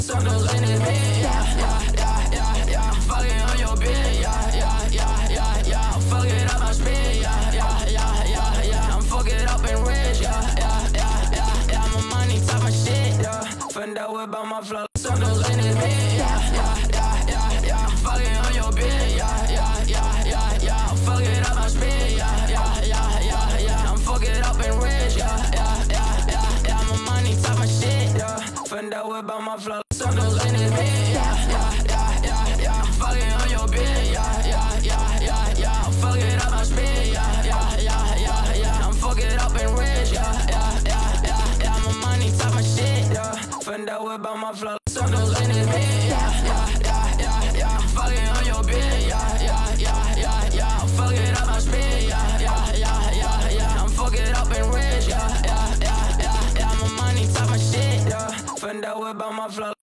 Circles in his bed, yeah. I'm fucking on your bed, yeah. I'm fucking up my spin, yeah. I'm fucking up and rich, yeah. My money talk my shit, yeah. Find out about my flow. Circles in his bed, yeah. I'm fucking on your bed, yeah. I'm fucking up my spin, yeah. I'm fucking up and rich, yeah. My money talk my shit, yeah. Find out about my flow. Circles in his bed, yeah. I'm fucking on your bed, yeah. I'm fucking up my spin, yeah. I'm fucking up and rich, yeah. My money talk my shit, yeah. Find out about my flow. Circles in his bed, yeah. I'm fucking on your bed, yeah. I'm fucking up my spin, yeah. I'm fucking up and rich, yeah. My money talk my shit, yeah. Find out about my flow.